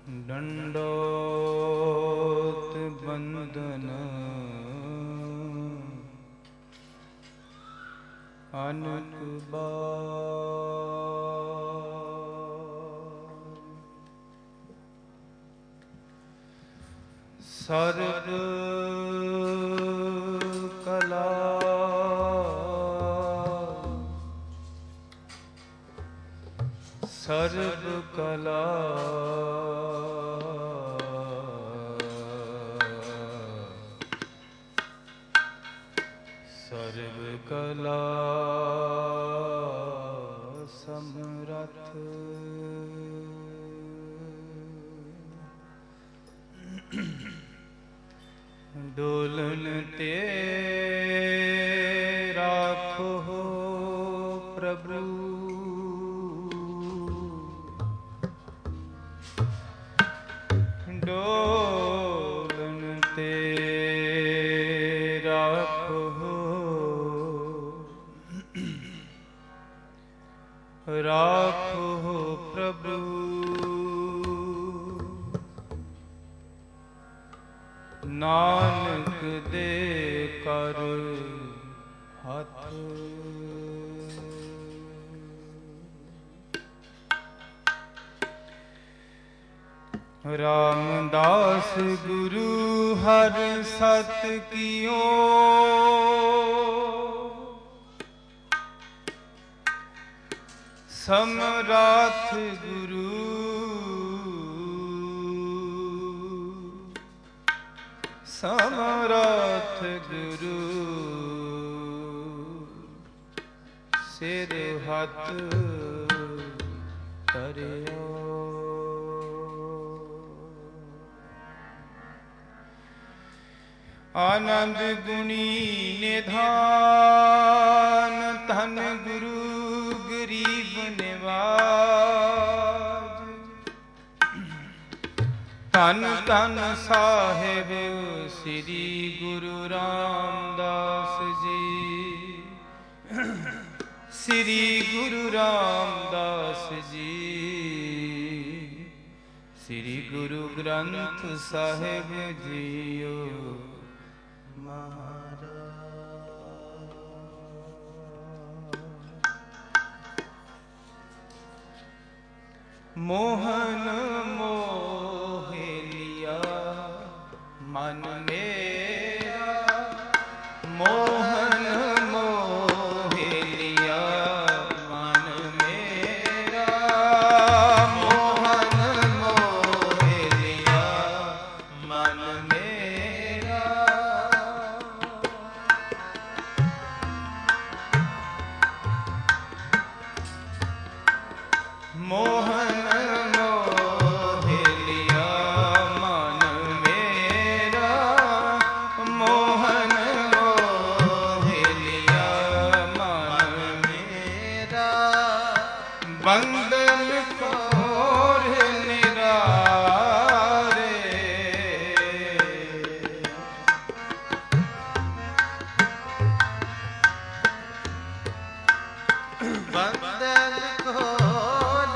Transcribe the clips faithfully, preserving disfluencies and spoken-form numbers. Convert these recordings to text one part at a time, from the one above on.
ਡੰਡੋਤ ਬੰਦਨ ਅਨਕ ਬਾਰ ਸਰਬ ਕਲਾ ਸਰਬ ਕਲਾ ਸਰਬ ਕਲਾ ਸਮਰਥ ਡੋਲਨ ਤੇ ਰਾਖੋ ਪ੍ਰਭੂ ਡੋਲਨ ਤੇ ਰਾਖੋ ਰਾਖੋ ਪ੍ਰਭੂ ਨਾਨਕ ਦੇ ਕਰ ਹੱਥ ਰਾਮਦਾਸ ਗੁਰੂ ਹਰਿ ਸਤ ਕੀਓ ਸਮਰਾਥ ਗੁਰੂ ਸਮਰਾਥ ਗੁਰੂ ਸਿਰ ਹੱਥ ਧਰਿਓ ਆਨੰਦ ਗੁਣੀ ਨਿਧਾਨ ਧਨ ਗੁਰੂ ਗਰੀਬ ਨਿਵਾਜ ਧੰਨ ਧੰਨ ਸਾਹਿਬ ਸ੍ਰੀ ਗੁਰੂ ਰਾਮਦਾਸ ਜੀ ਸ੍ਰੀ ਗੁਰੂ ਰਾਮਦਾਸ ਜੀ ਸ੍ਰੀ ਗੁਰੂ ਗ੍ਰੰਥ ਸਾਹਿਬ ਜੀਓ ਮੋਹਨ ਮੋਹਿ ਲਿਆ ਮਨ ਮੇਰਾ ਮੋਹਨ ਮੋਹਿ ਲਿਆ ਮਨ ਮੇਰਾ ਮੋਹਨ ਮੋਹਿ ਲਿਆ ਮਨ ਮੇਰਾ ਮੋਹਨ ਬੰਦਨ ਕੋਰ ਨਿਰਾਰੇ ਬੰਦਨ ਕੋਰ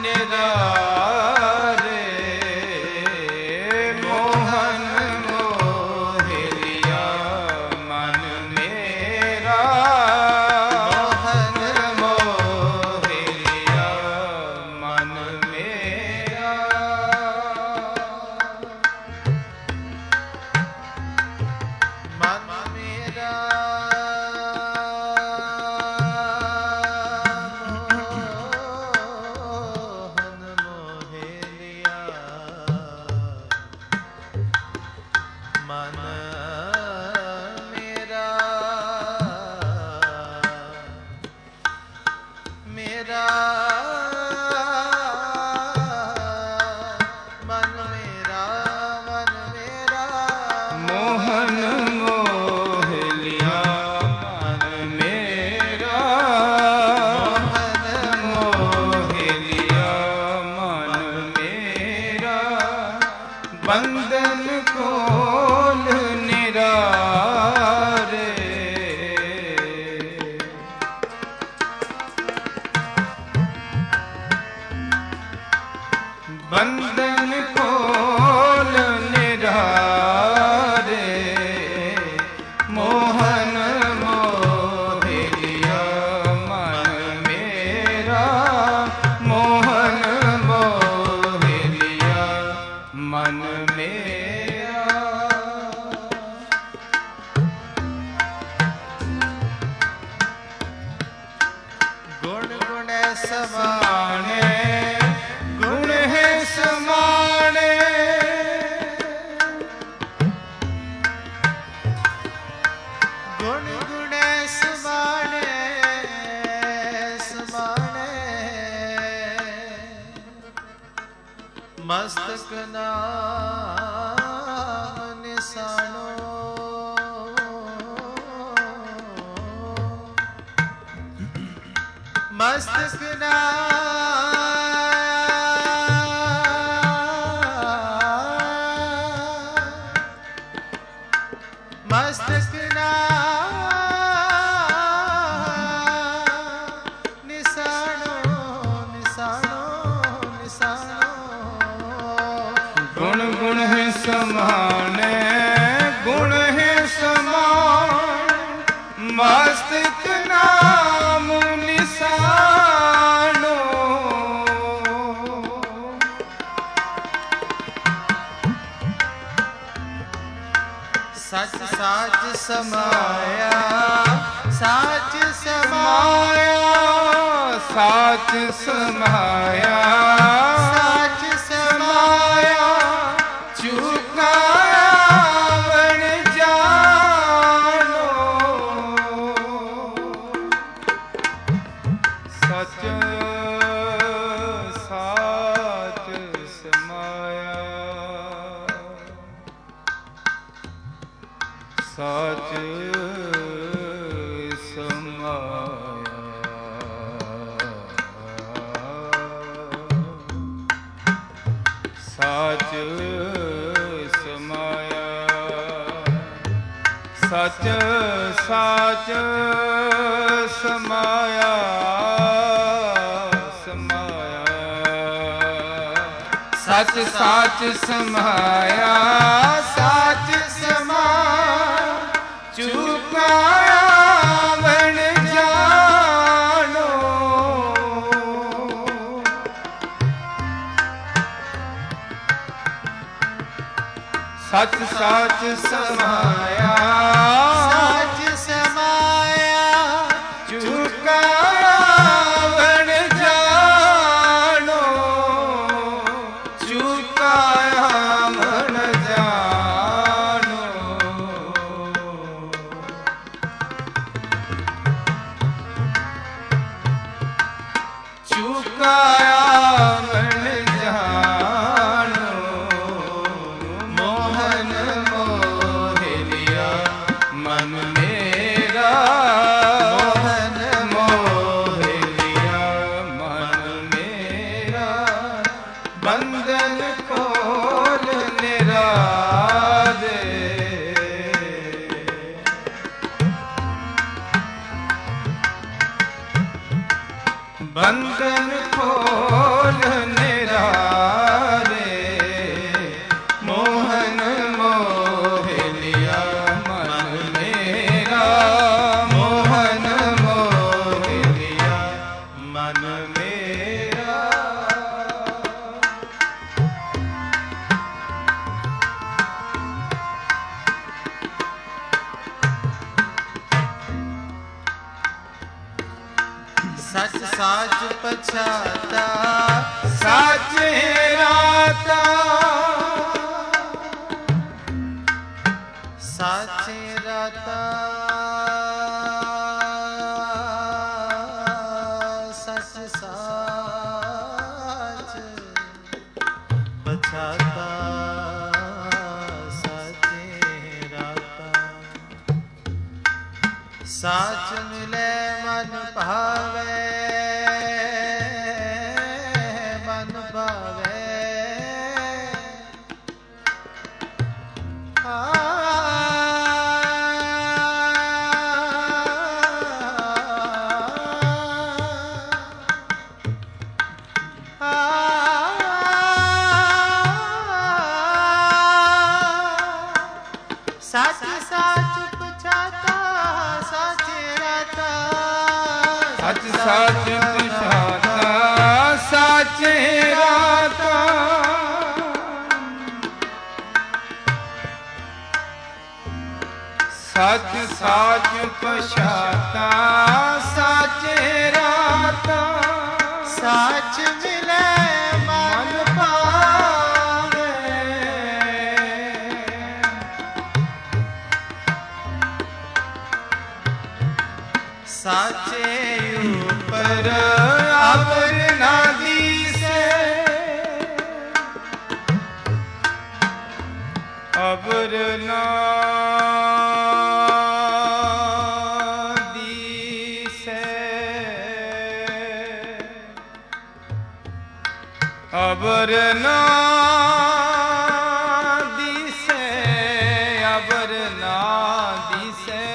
ਨਿਰਾਰੇ ਮੋਹਨ ਮੋਹਿ ਲਿਆ ਮਨ ਮੇਰਾ ਬੰਦਨ ਕੋਲ ਨਿਰਾਰੇ ਬੰਦਨ बंधन खोल निरारे, मोहन मोह लिया मन मेरा, मोहन मोह लिया मन मेरा। गुण गुण समाने, गुण है समाने, गुण गुण समाने समाने, मस्तक नाम निशानो, मस्तक नाम, मस्तक नाम निशानो निशानो निशानो। गुण गुण है समाने, गुण है समान, मस्तक नाम निशानो। सच साच समाया, साच समाया, साच समाया, साच समाया, चुकाया बन जानो। सच साच समाया, साच समाया, साच समाया, सच साच समाया समाया, सच साच समाया साच समाया, चुकाया बन जानो। सच साच समाया, साच समाया, चुकाया बन जानो, चुकाया बन जानो। चुकाया बन जानो, मोहन मोह लिया मन मेरा, मोहन मोह लिया मन मेरा। बंधन खोल निरारे, बंधन खोल निरारे, मोहन मोह लिया मन मेरा, मोहन मोह लिया मन मेरा। सच साच पछाता, साच हेराता, साच हेराता, सच साच पछाता, साच हेराता। साच मिले मन भावे, मन भावे, आ आ सच सच पुछाता साचे राता सच सच पुछाता साचे राता सच सच पुछाता साचे राता सच मिले मन पावे साचे ऊपर अवर ना दिसे अवर ना अबर ना दिसे अबर ना दिसे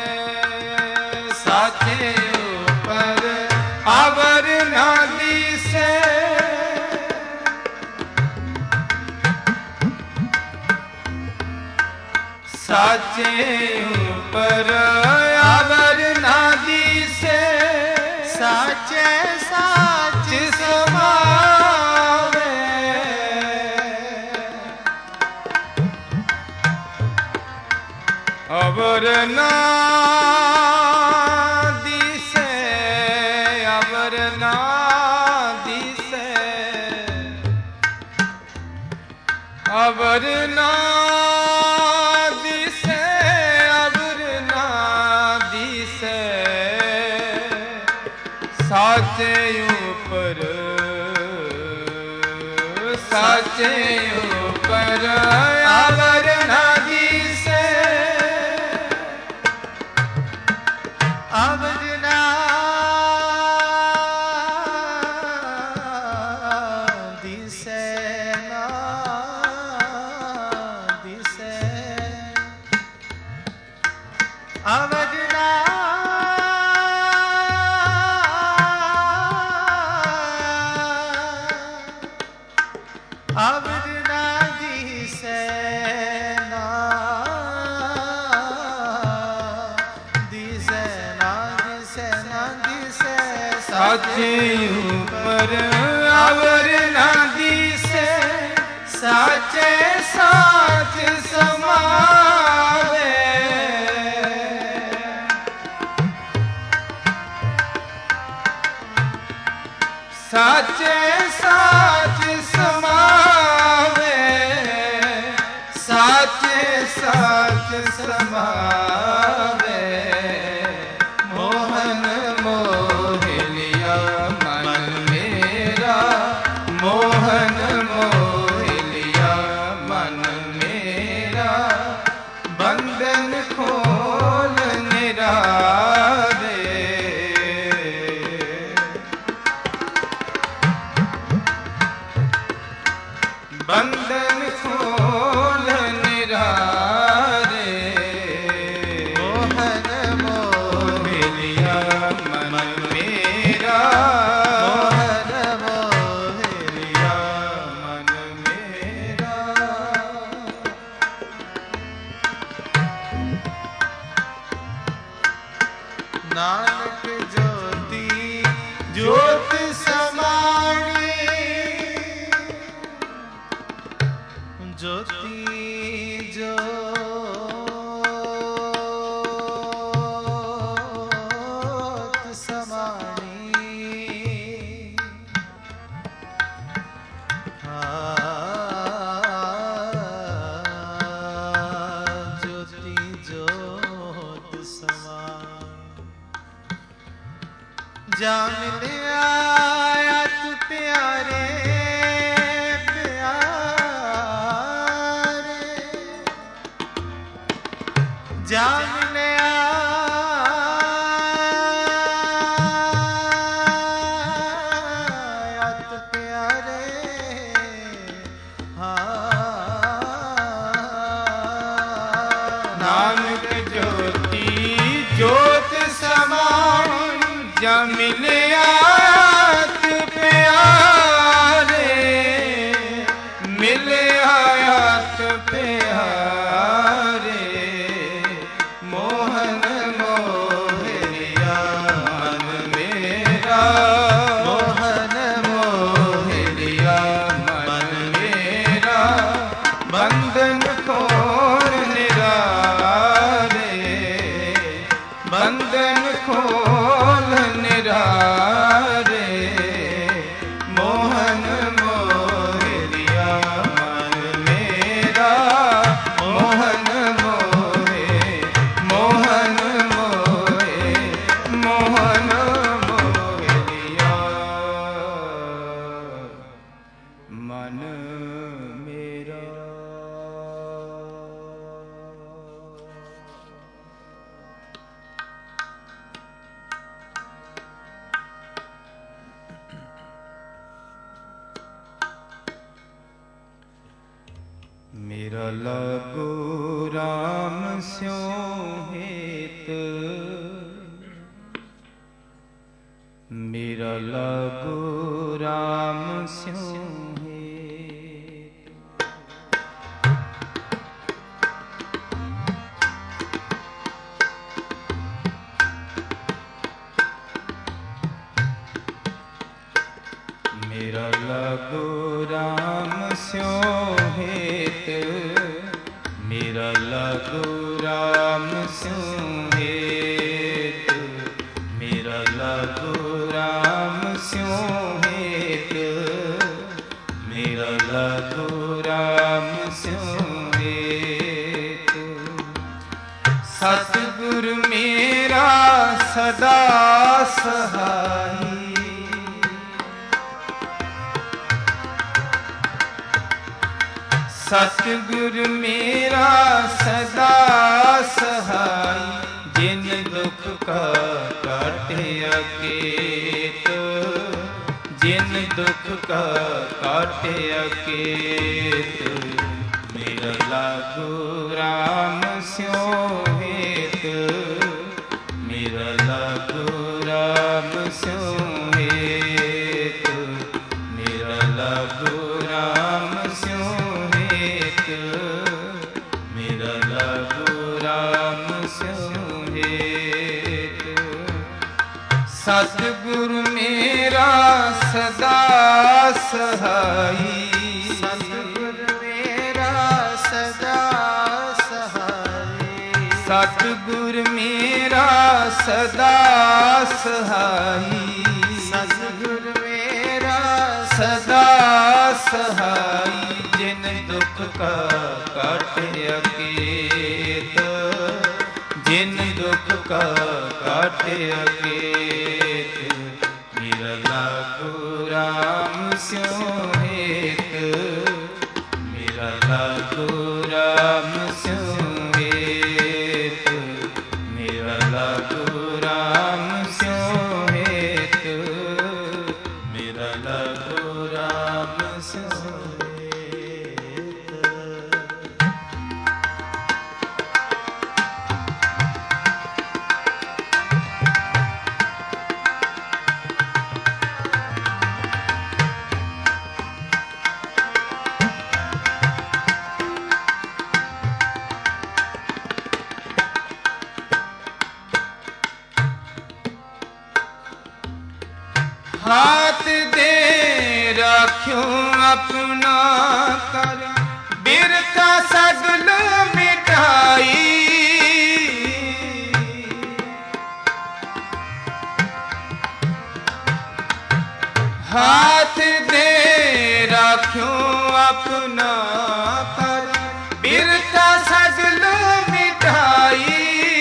साचे ऊपर अबर ना दिसे साचे ऊपर अबर ना दिसे साचे साच समा अबर ना दिसे अबर ना दिसे अबर ना दिसे अबर ना दिसे साचे ऊपर साचे ऊपर अबर ना दिसे अवर ना दिसे ना दिसे अवर ना अवर ना दिसे ना दिसे ना दिसे ना दिसे साचे ऊपर अवर ना दिसे साचे साच समावे साचे साच समावे साचे साच समावे मोहन मोह लिया मन मेरा मोहन मोह लिया मन मेरा बंधन खोल निरारे बंधन खोल निरारे मोहन मोह लिया मन मेरा मोहन मोह लिया मन मेरा नानक ज्योति ज्योत समाणी ज्योति ज्योत समाणी ज्योति ज्योत समाणी जान लिया तू प्यारे जान लिया तो प्यारे नानक ज्योति ज्योत समान जम लिया प्यारे मिल आयात प्यारे ਮੇਰਾ ਲਾਗੋ ਰਾਮ ਸਿਉ ਹੇਤ, ਮੇਰਾ ਲਾਗੋ ਰਾਮ ਸਿਉ ਹੇਤ। ਮੇਰਾ ਲਾਗੋ ਰਾਮ ਸਿਉ ਹੇਤ, ਮੇਰਾ ਲਾਗੋ ਰਾਮ ਸਿਉ ਹੇਤ, ਮੇਰਾ ਲਾਗੋ ਰਾਮ ਸਿਉ ਹੇਤ, ਮੇਰਾ ਲਾਗੋ ਰਾਮ ਸਿਉ ਹੇਤ। ਸਤਿਗੁਰ ਮੇਰਾ ਸਦਾ ਸਹਾਈ, ਸਤਿਗੁਰ ਮੇਰਾ ਸਦਾ ਸਹਾਈ, ਜਿਨ ਦੁਖ ਕਾ ਕਾਟਿਆ ਕੇਤ, ਜਿਨ ਦੁਖ ਕਾ ਕਾਟਿਆ ਕੇਤ। ਮੇਰਾ ਲਾਗੋ ਰਾਮ ਸਿਉ ਹੇਤ, ਮੇਰਾ ਲਾਗੋ ਰਾਮ ਸਿਉ ਹੇਤ, ਮੇਰਾ ਲਾਗੋ ਰਾਮ ਸਿਉ ਹੇਤ, ਮੇਰਾ ਲਾਗੋ ਰਾਮ ਸਿਉ ਹੇਤ। ਸਤਿਗੁਰ ਮੇਰਾ ਸਦਾ ਸਹਾਈ, ਸਤਿਗੁਰ ਮੇਰਾ ਸਦਾ ਸਹਾਈ, ਸਤਿਗੁਰ ਮੇਰਾ ਸਦਾ ਸਹਾਈ, ਸਤਿਗੁਰ ਮੇਰਾ ਸਦਾ ਸਹਾਈ। ਜਿਨ ਦੁਖ ਕਾ ਕਾਟਿਆ ਕੇਤ, ਜਿਨ ਦੁਖ ਕਾ ਕਾਟਿਆ ਕੇਤ। ਮੇਰਾ ਲਾਗੋ ਰਾਮ ਸਿਉ ਹੇਤ, ਮੇਰਾ ਲਾਗੋ ਰਾਮ ਸਿਉ ਹੇਤ, ਮੇਰਾ ਲਾਗੋ ਰਾਮ ਸਿਉ ਹੇਤ, ਮੇਰਾ ਲਾਗੋ ਰਾਮ ਸਿਉ ਹੇਤ। हाथ दे राख्यो अपना कर, बिरथा सगल मिटाई। हाथ दे राख्यो अपना कर, बिरथा सगल मिटाई।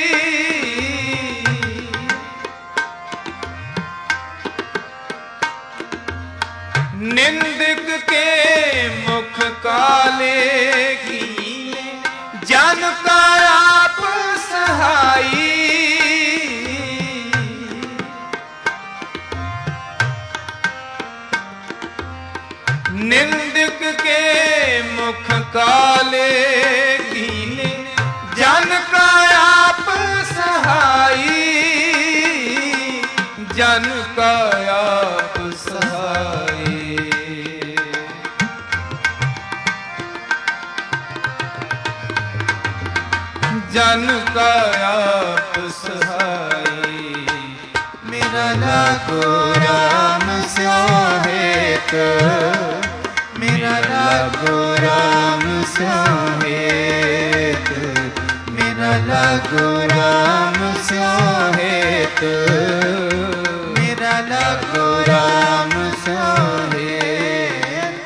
निंदक के मुख काले कीले, जन का आप सहाई। निंदक के मुख काले कीले, जन का आप सहाई, जन का आप सहाई। जन का आप सहाई। मेरा लाखो राम सिउ हेत, मेरा लाखो राम सिउ हेत, मेरा लाखो राम सिउ हेत, मेरा लाखो राम सिउ हेत।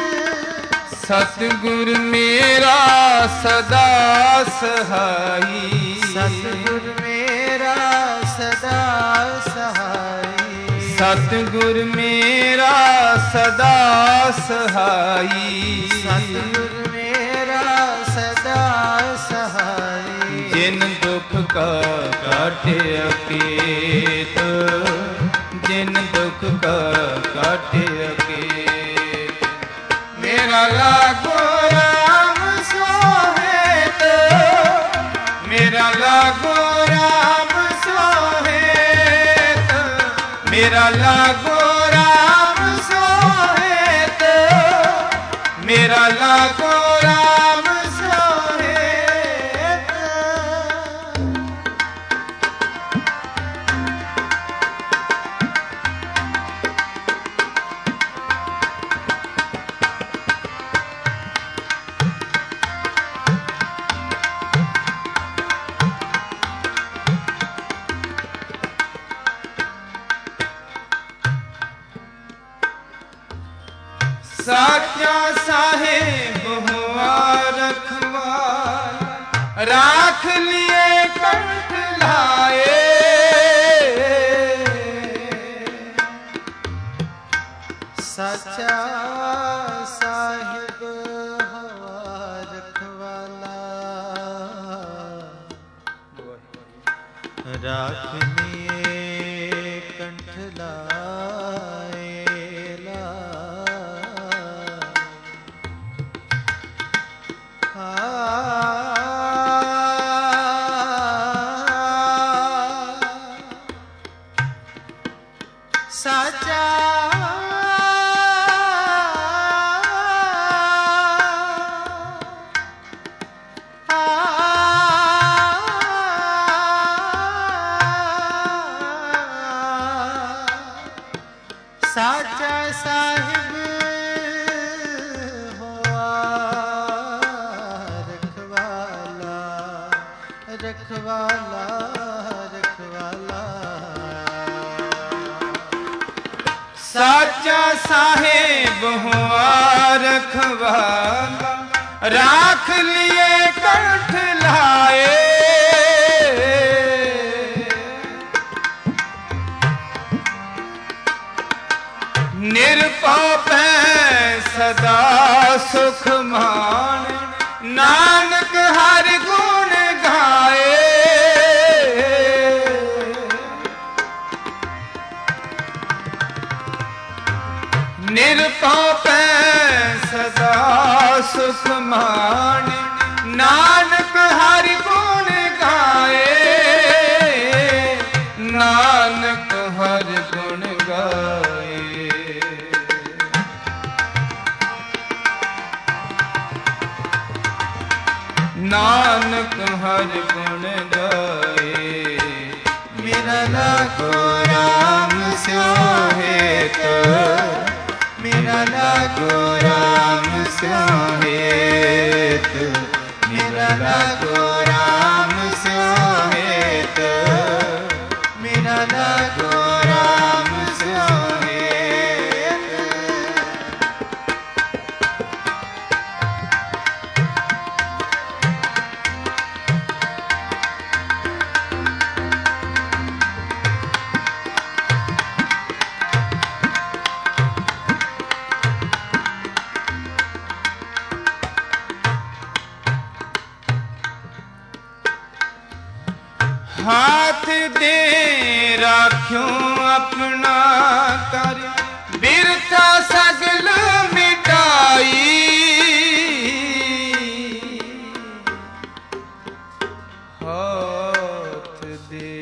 सतगुर मेरा सदा सहाई, सतगुर मेरा सदा सहाई, सतगुर मेरा सदा सहाई, सतगुर मेरा सदा सहाई। जिन दुख का काटिया केत, जिन दुख का काटिया केत। मेरा लागो राम मेरा लागो राम सोहेत, मेरा लागो राम सोहेत। साचा साहेब हुआ रखवार, राख लिए कंठ लाए। साचा साहिब हवा रखवाला, राख लिए कंठ लाए। साचा साचा साहिब हुआ रखवाला, रखवाला रखवाला। साचा साहेब हुआ रखवाला, राख लिए कंठ लाए। निरपाप है सदा सुख मान, नानक हर गुण गाए। निरपाप है सदा सुख मान, नानक हर गुण गाए। नानक हर गुण गाए। नानक हर गुण गाए। मेरा लागो राम सोहेत, मेरा लागो राम सोहेत, मेरा लागो राम सोहेत, मेरा लागो राम सोहेत। हाथ दे राख्यो अपना कर, बिरथा सगल मिटाई। हाथ दे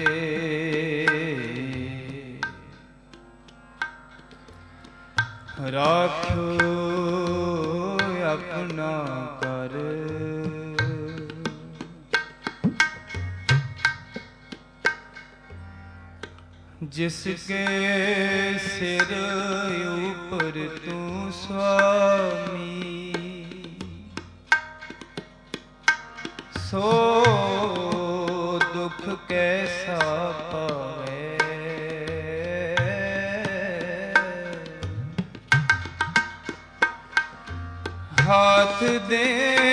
राख्यो अपना कर, जिसके सिर ऊपर तू स्वामी, सो दुख कैसा पावे। हाथ दे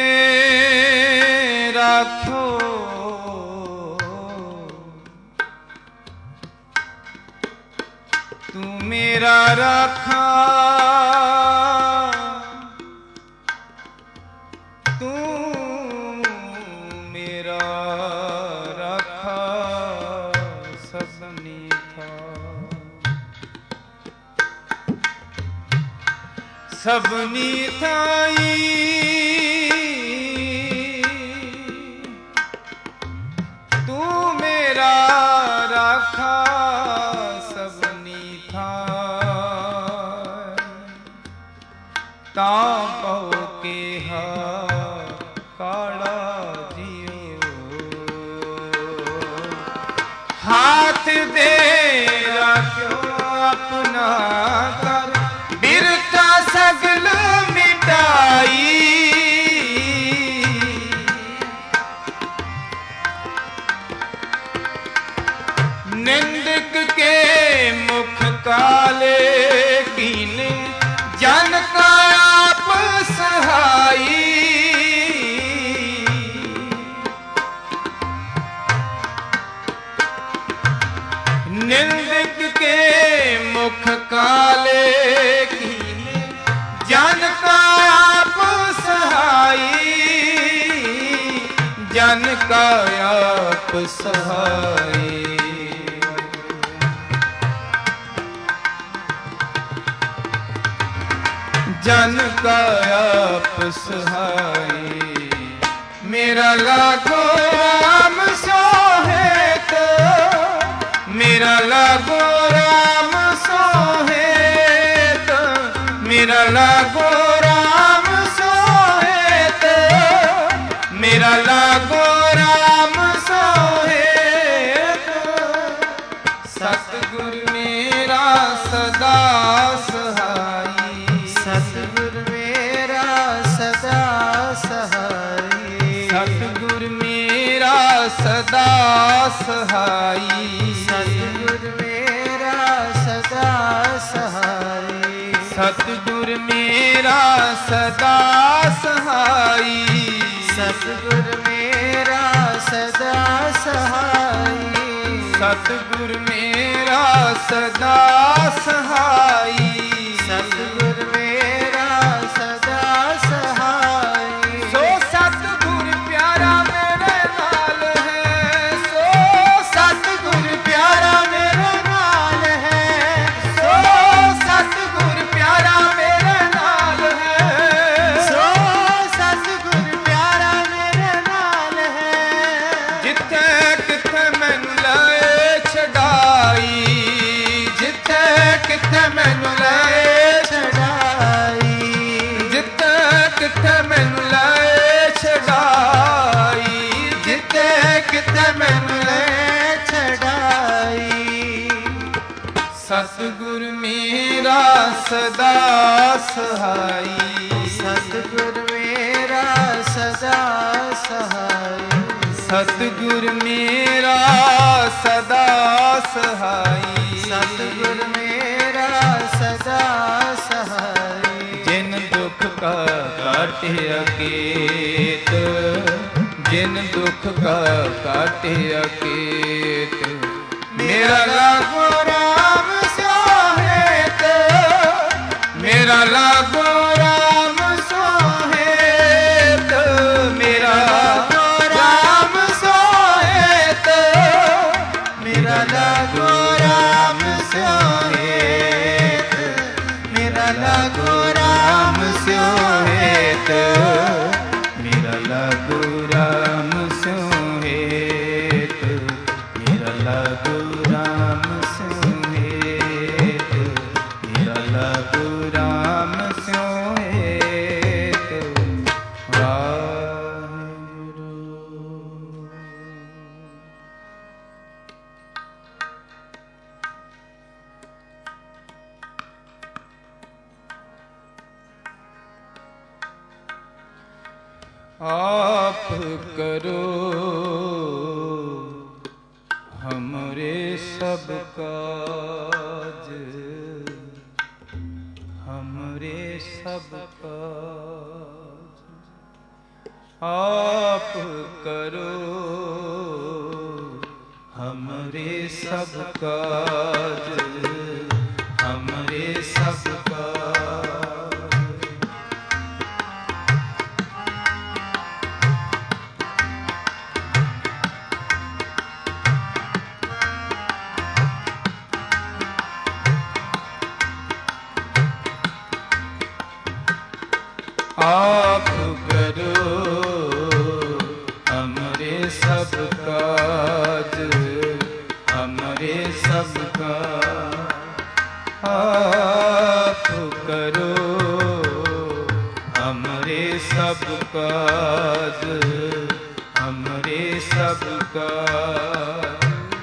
राखो तू मेरा राखा, तू मेरा राखा सबनी था। सबनी थाई तू मेरा राखा सबनी का आप सहाय। जन का आप सहाय। मेरा लागो राम सोहेत, मेरा लागो राम सोहेत, मेरा लागो राम सोहेत, मेरा लागो राम सोहेत। सतगुर मेरा सदा सहाय, सतगुर मेरा सदा सहाय। सतगुर मेरा सदा सहाय। सतगुर मेरा सदा सहाय। सतगुर मेरा सदा सहाय। सतगुर मेरा सदा सहाय। सतगुर मेरा सदा सहाय। सतगुर मेरा सदा सहाय। सो सतगुर प्यारा मेरे नाल है, सो सतगुर प्यारा मेरे नाल है। सो सतगुर प्यारा मेरे नाल है। सो सतगुर प्यारा मेरे नाल है। जिथे किथे मैनू लाए छड़ाई, जिथे किथे मैनू लाए छड़ाई। जिथे किथे मैनू लाए छड़ाई, जिते किते मैनू ले छड़ाई। सतगुर मेरा सदा सहाय। सतगुर मेरा सदा सहाय। सतगुर मेरा सदा सहाय। सतगुर मेरा सदा सहाय। जिन दुख का काटे अकेत, जिन दुख का काटे अकेत, मेरा लागो राम सोहेत, मेरा लागो राम सोहेत, मेरा राम सोहेत, मेरा लागो राम सोहेत। मेरा लागो राम सोहेत, मेरा लागो राम सोहेत, मेरा लागो राम सोहेत, मेरा लागो राम सोहेत। वाहिगुरु। आप करो हमरे सब काज, हमरे सब काज। आप करो हमरे सब काज, हमरे सब काज। आप करो हमरे सब काज, हमरे सब काज। आप करो हमरे सब काज, हमरे सब काज।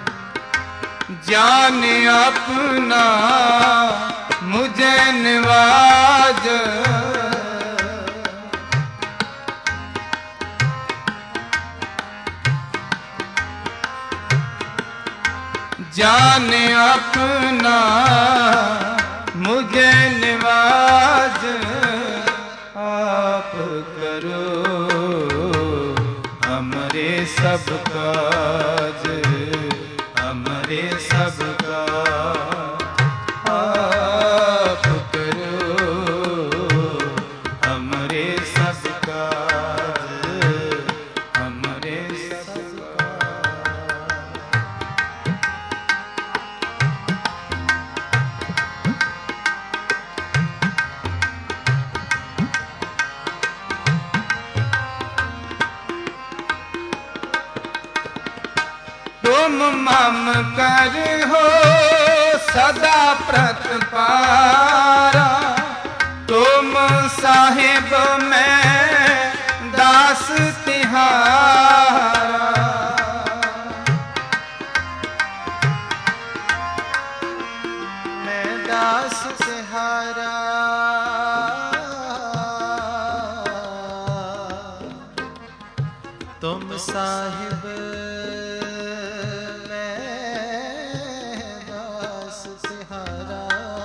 जान अपना मुझे नवाज, जान अपना मुझे नवाज। आप करो हमरे सब काज, हमरे सब काज। आप करो हमरे सब काज, हमरे सब तुम मम कर हो सदा प्रतपारा, तुम साहिब मैं दास तिहारा। मैं दास तिहारा, तुम साहिब मैं दास तिहारा।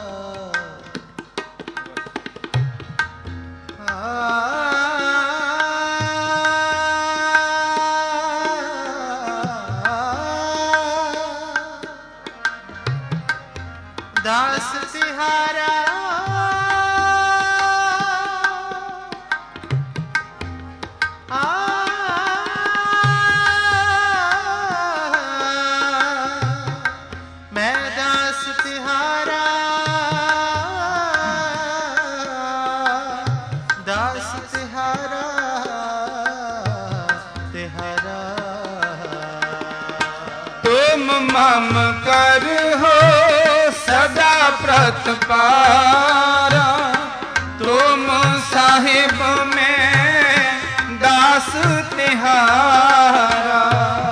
दास तिहारा मैं दास तिहारा, दास तिहारा तिहारा। तुम मम कर हो सदा प्रतपारा, तुम साहिब में दास तिहारा।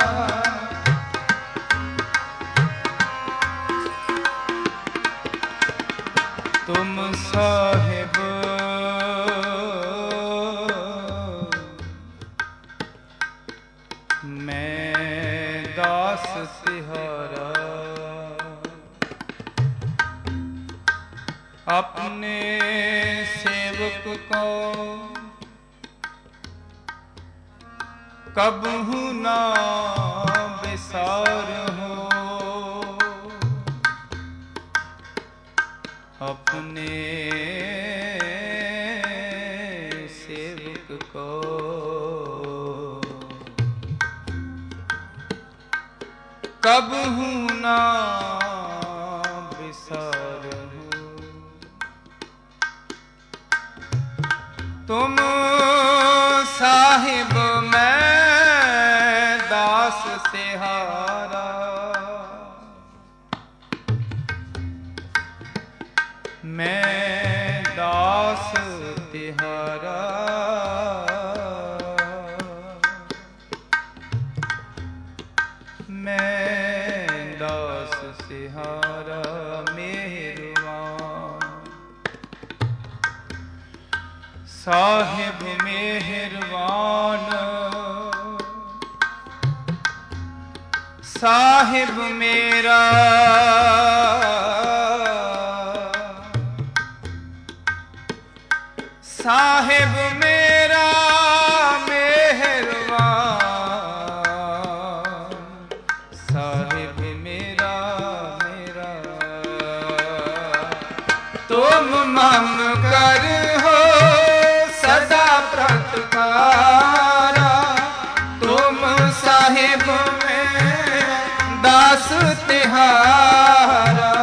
तुम साहिब मैं दास तिहारा, अपने सेवक को कबहू ना विसार हो, अपने सेवक को कबहू ना विसार हो। तुम साहिब मैं दास तिहारा, मैं दास तिहारा, मैं दास तिहारा मेहरबान। साहिब मेहरबान, साहिब मेरा साहिब मेरा मेहरबान, साहिब मेरा मेरा। तुम मम कर हो सदा प्रतपारा, तुम साहिब में दास तिहारा।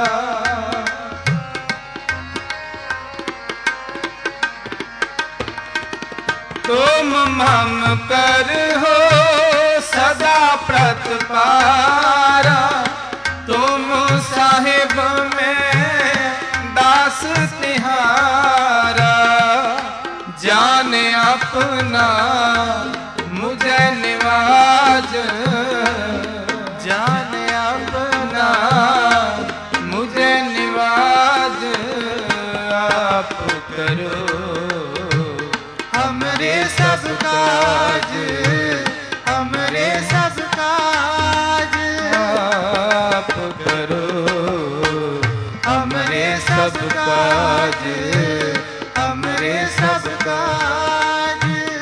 तुम मम कर हो सदा प्रतपारा, तुम साहिब में दास तिहारा। जाने अपना मुझे निवाज, जाने अपना मुझे निवाज आप करो, हमरे सब काज, हमरे सब काज आप करो, हमरे सब काज, हमरे सब काज।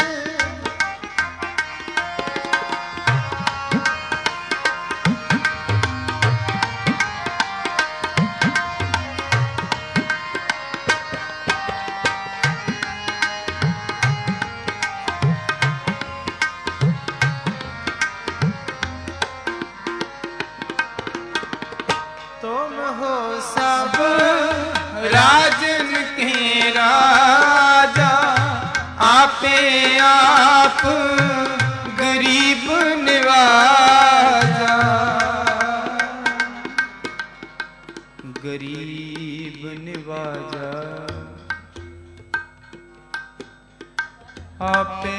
तुम हो सब राजन के राजा, आपे आप गरीब निवाजा।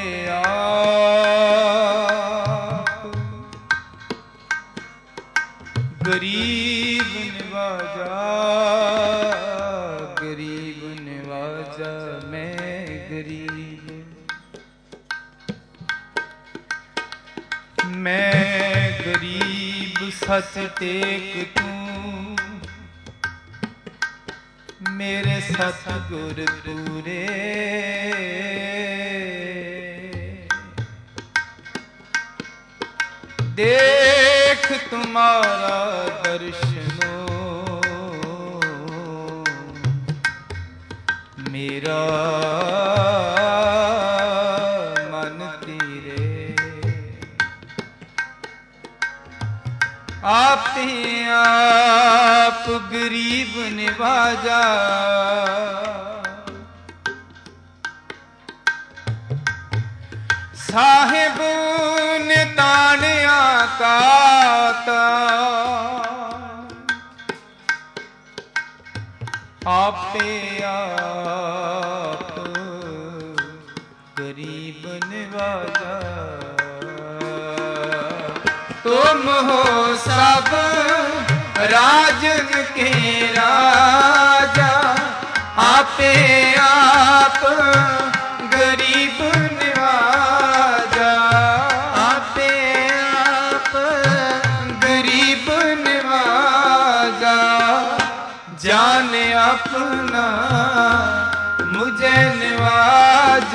आप गरीब निवाजा, गरीब निवाजा, मैं गरीब, मैं गरीब सच टेक तू, मेरे सतगुर पूरे, देख तुम्हारा दर्शनो, मेरा मन तेरे, आप ही आप गरीब निवाजा, साहिब ने तानिया काता, आपे आप गरीब निवाजा, तुम हो सब राजन के राजा, आपे आप गरीब निवाजा, आपे आप गरीब निवाजा, जाने अपना मुझे निवाज,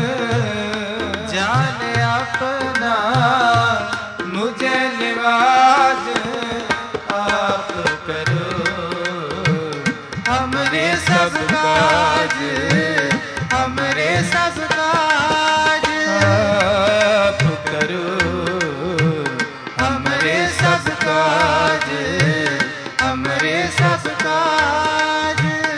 जाने अपना मुझे निवाज, आप करो हमरे सब काज, हमरे सब काज, आप करो हमरे सब काज, हमरे सब काज।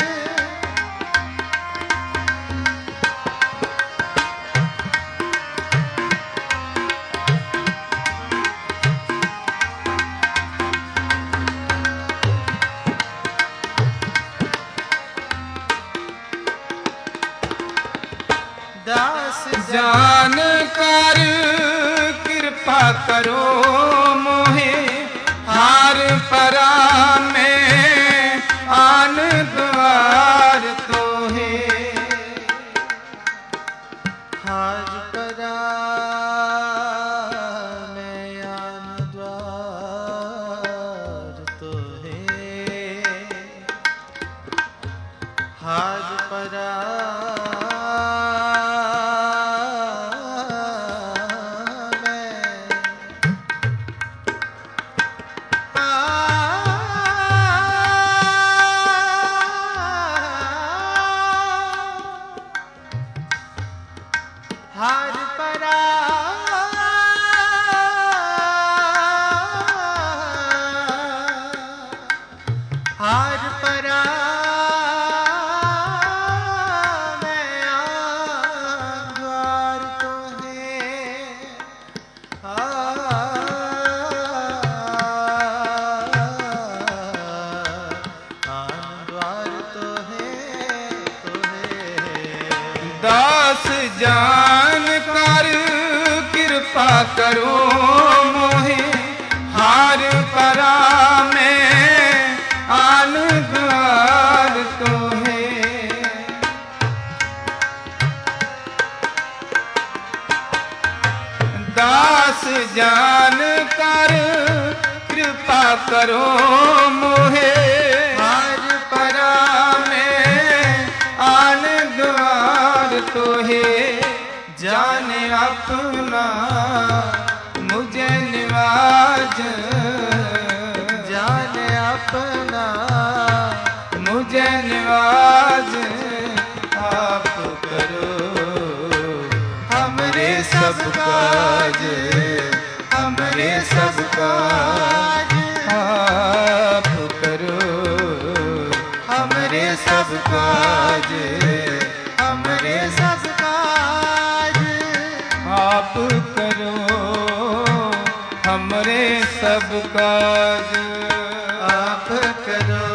दास जान कर कृपा करो मोहे, हार परा में आन द्वार तो है, हाज परा में आन द्वार तो है, हाज परा हार परा हार परा मैं आन द्वार तो है, आन द्वार तो है, तो है। दास जान कर कृपा करो मोहे, हार परा में आन द्वार तो है, दास जान कर कृपा करो मोहे, हार परा में आन द्वार तो है, जाने अपना मुझे निवाज, जाने अपना मुझे निवाज, आप करो हमरे सब काज, हमरे सब काज, आप करो हमरे सब काज, हमरे सब काज, आप करो हमरे सब काज, आप करो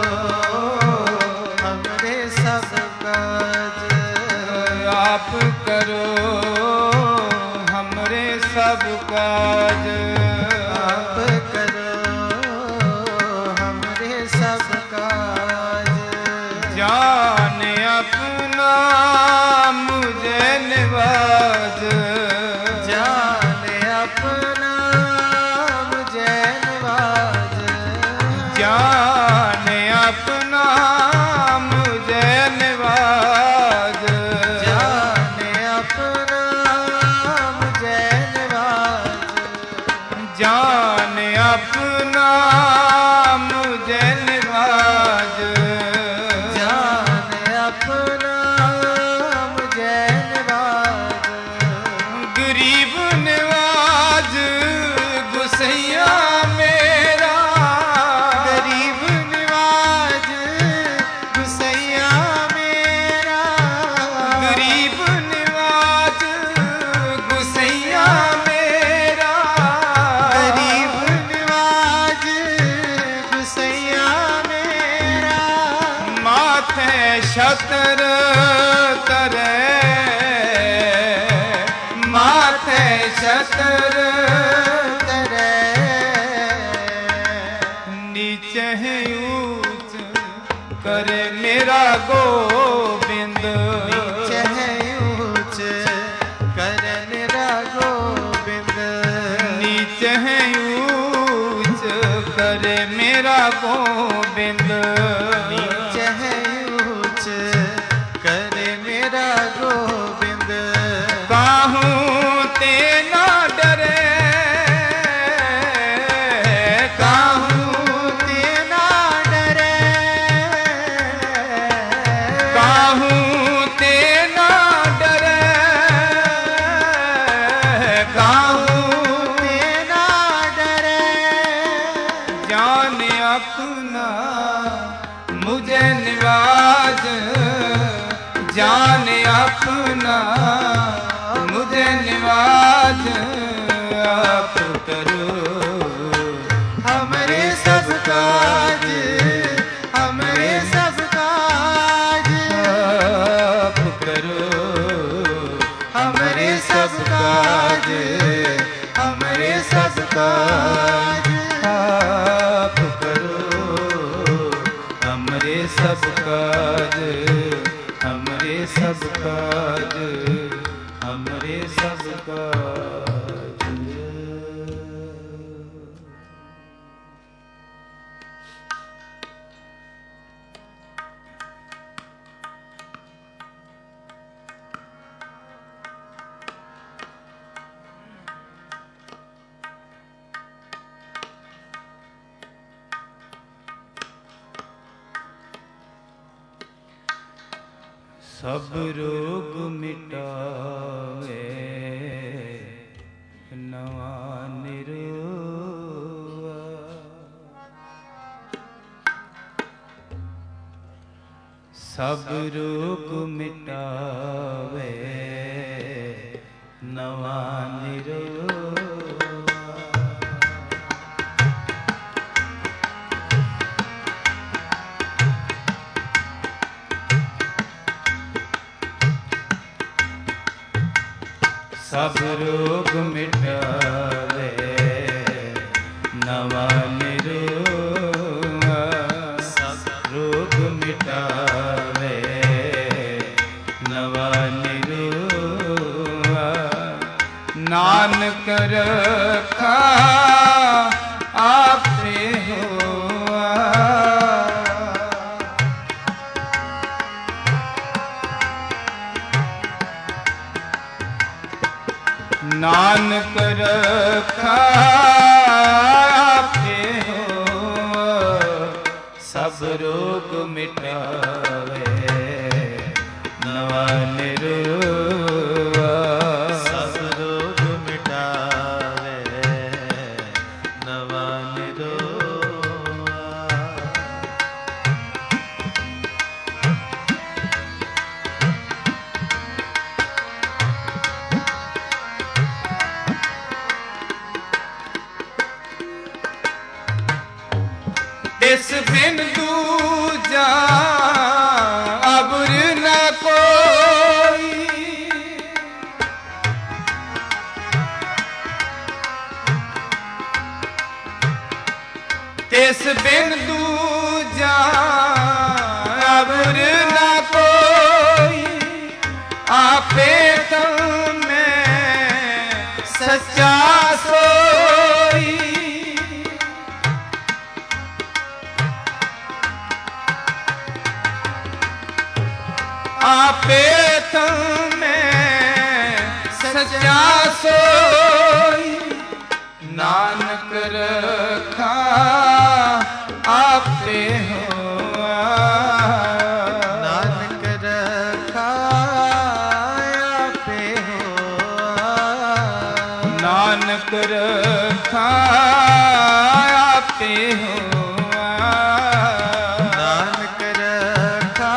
हमरे सब काज, आप करो काज। आप करो हमरे सब काज। जान अपना मुझे निवाज। जान अपना मुझे नवाज। जान अपना मुझे निवाज। जान अपना मुझे नवाज। जान अपना मुझे निवाज। जान अपना मुझे नवाज। गरीब निवाज गुसैया मेरा। गरीब निवाज गुसैया मेरा। गरीब निवाज गुसैया मेरा। गरीब निवाज गुसैया मेरा। माथे छतर तरे। माथे छतर तरे। नीचे है ऊंच करे मेरा गोविंद। नीचे है ऊंच करन रागो बिंद। नीचे है ऊंच करे मेरा गोविंद। नीचे है ऊंच करे मेरा गोविंद। काहूं ते ना डरे। काहूं ते ना डरे। काहूं ते ना डरे। काहूं ते ना डरे। जान अपना मुझे निवाज। जान अपना मुझे निवाज। आप करो हमरे सब काज। हमरे सब काज। आप करो हमरे सब काज। हमरे सब काज। आप करो हमरे सब काज। हमरे सब काज। हमरे सब काज। सब रोग मिटावे नवा निरोआ। सब रोग मिटावे नवा निरोआ। सब रोग मिटावे नवा निरोआ। सब रोग मिटावे नवा निरोआ। नानक रखा आपे होआ। नानक रखा आपे हो। सब रोग मिटावे नवा निरोआ। सब रोग मिटावे नवा निरोआ। इस बिन दूजा अबुर न कोई। तिस बिन दूजा अवर न कोई, आपे तुम में सच्चा सोई। आपे तुम में सच्चा सोई, नानक रखा आपे हो। नानक रखा आपे हो। नानक रखा आपे हो। नानक रखा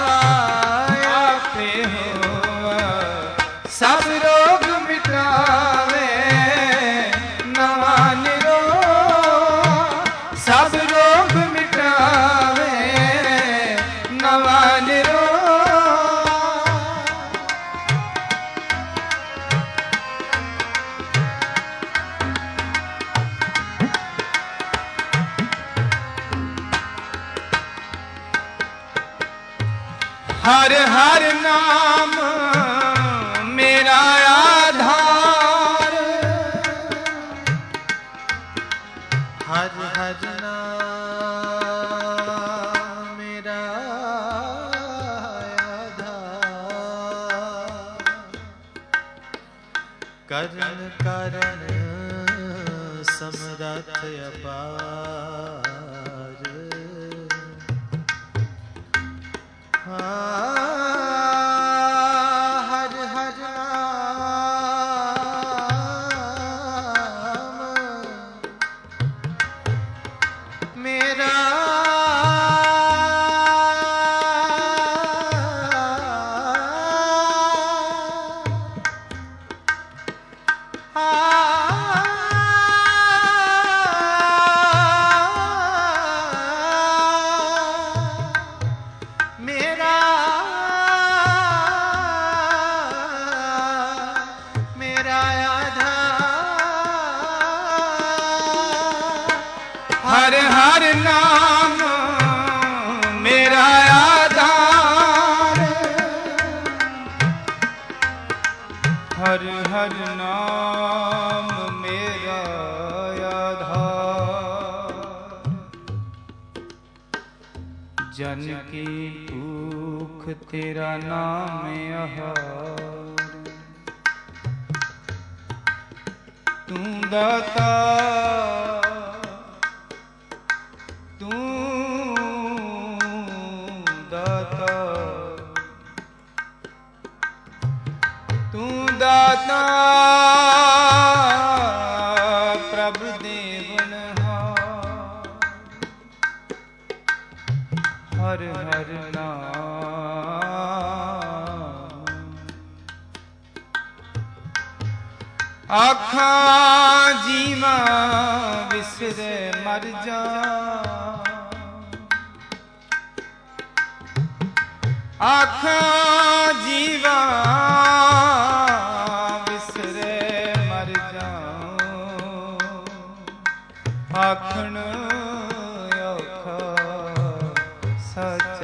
आपे हो। सब रोग मिटावे नवा निरोग, सब रोग मिटावे नवा निरोग। हर हर नाम मेरा आधार, हर हर नाम मेरा आधार। करण कारण समरथ अपार। हाँ, हर हर नाम मेरा मेरा मेरा आधार। हर हर नाम मेरा आधार। हर हर नाम मेरा आधार। जन की भूख तेरा नाम आहार। तू दाता तू दाता तू दाता प्रभु देवनहार। हर हर नाम आखां जीवा विसरे मर जा। आखां जीवा विसरे मर जाऊं। आखण औखा सच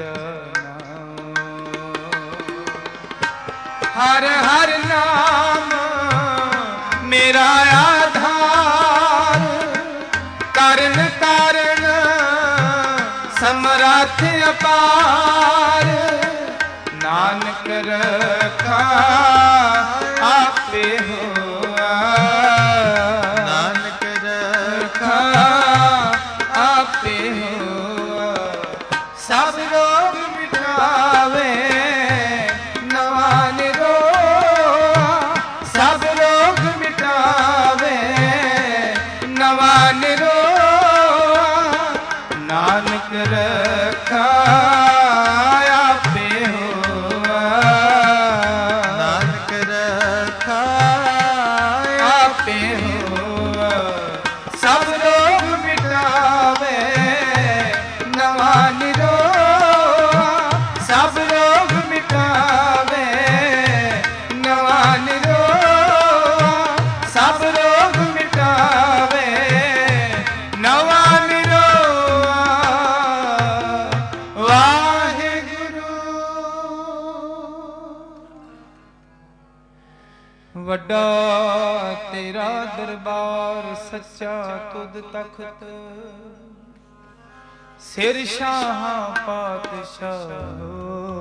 नाम। हर हर नाम मेरा आधार। कारण कारण समरथ अपार। नानक रखा आपे हो। नानक रखा आपे हो। सब रोग मिटावे नवा निरोग। सब रोग मिटावे नवा निरोग। नानक रखा आपे हो। नानक रखा आपे हो। सब रोग मिटावे नवा निरोग। सब रोग मिटावे नवा निरोग। सब रोग मिटावे नवा निरोग। ਤੇਰਾ ਦਰਬਾਰ ਸੱਚਾ ਤੁਧ ਤਖਤ ਸਿਰ ਸ਼ਾਹਾਂ ਪਾਤਸ਼ਾਹੋ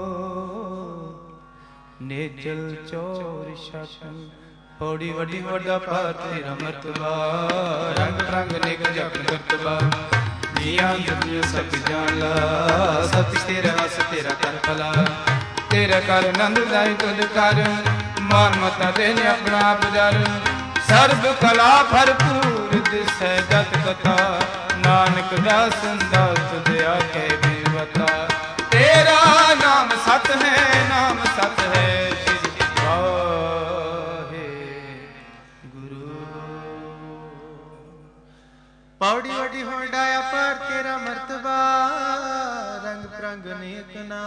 ਨੇਜਲ ਚੋਰ ਛਕ ਪੌੜੀ ਵੱਡੀ ਵੱਡਾ ਭਾਰ ਤੇਰਾ ਮਰਤਬਾ ਰੰਗ ਰੰਗ ਨਿਕ ਜਪ ਕਰਤਬਾ ਜੀਆਂ ਦੁਨੀਆ ਸਭ ਜਾਣਾ ਸਤਿ ਤੇਰਾ ਵਸ ਤੇਰਾ ਕਰ ਭਲਾ ਤੇਰਾ ਕਰ ਆਨੰਦ ਦਾਈ ਤੁਧ ਕਰ ਮਾਨ ਮਤਾ ਦੇਨੇ ਆਪਣਾ ਆਪ ਜਰ ਸਰਬ ਕਲਾ ਭਰਪੂਰ ਦਿਸੈ ਜਤ ਕਥਾ ਨਾਨਕ ਦਾਸ ਸੰਦਾਸ ਤੁਧ ਆਖੇ ਬੇਵਤਾ ਤੇਰਾ ਨਾਮ ਸਤ ਹੈ ਨਾਮ ਸਤ ਹੈ ਸ੍ਰੀ ਵਾਹਿ ਗੁਰੂ ਪੌੜੀ ਵੱਡੀ ਹੋਂਡਾਇਆ ਪਰ ਤੇਰਾ ਮਰਤਬਾ ਰੰਗ ਪ੍ਰੰਗ ਨੇਕ ਨਾ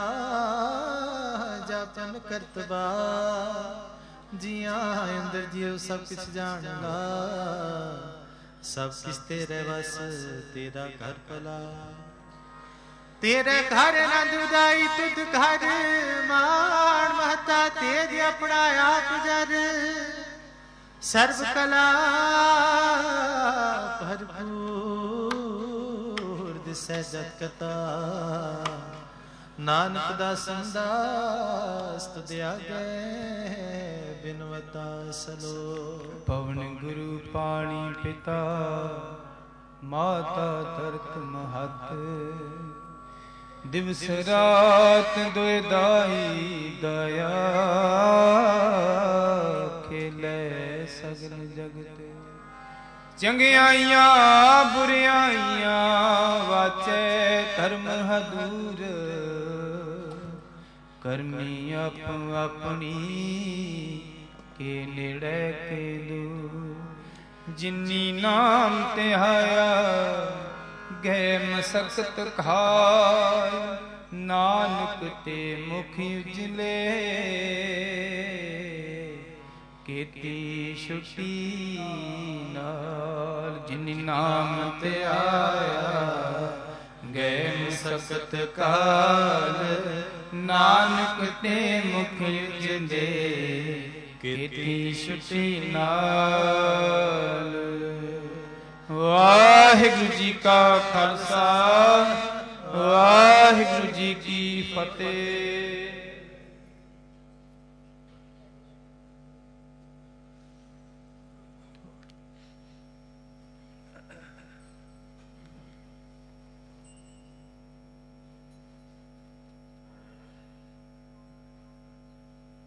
ਜਾਪਨ ਕਰਤਬਾ ਜੀਆਂ ਅੰਦਰ ਜਿਉ ਸਭ ਕੁਛ ਜਾਣਦਾ ਸਭ ਕਿਸ ਤੇਰੇ ਵਸ ਤੇਰਾ ਘਰ ਭਲਾ ਤੇਰੇ ਘਰ ਨੰਦ ਉਦਾਈ ਤੁਧ ਘਰ ਮਾਣ ਮਹਤਾ ਤੇਜ ਆਪਣਾ ਆਪ ਜਰ ਸਰਬ ਕਲਾ ਭਰਪੂਰ ਦਿਸੈ ਜਤ ਕਥਾ ਨਾਨਕ ਦਾ ਸੰਦਾਸ ਤੁਧ ਆਗੇ ਬਿਨਵਤਾ ਸਲੋ ਪਵਨ ਗੁਰੂ ਪਾਣੀ ਪਿਤਾ ਮਾਤਾ ਧਰਤ ਮਹਤ ਦਿਵਸ ਰਾਤ ਦੁਇ ਦਾਈ ਦਇਆ ਖੇਲੇ ਸਗਲ ਜਗਤ ਚੰਗਿਆਈਆਂ ਬੁਰਿਆਈਆਂ ਵਾਚੈ ਧਰਮ ਹਦੂਰ ਕਰਮੀ ਆਪ ਆਪਣੀ ਕੇ ਨੇੜੇ ਕੇ ਦੂਰ ਜਿਨੀ ਨਾਮ ਧਿਆਇਆ ਗਏ ਮਸਕਤ ਖਾਇ ਨਾਨਕ ਤੇ ਮੁਖ ਉਜਲੇ ਕੀਤੀ ਛੁਟੀ ਨਾਲ ਜਿਨੀ ਨਾਮ ਧਿਆਇਆ ਗਏ ਮਸਕਤ ਕਾਲ ਨਾਨਕ ਤੇ ਮੁਖ ਉਜਲੇ ਕੀਤੀ ਛੁਟੀ ਨਾਲ ਵਾਹਿਗੁਰੂ ਜੀ ਕਾ ਖਾਲਸਾ ਵਾਹਿਗੁਰੂ ਜੀ ਕੀ ਫਤਿਹ।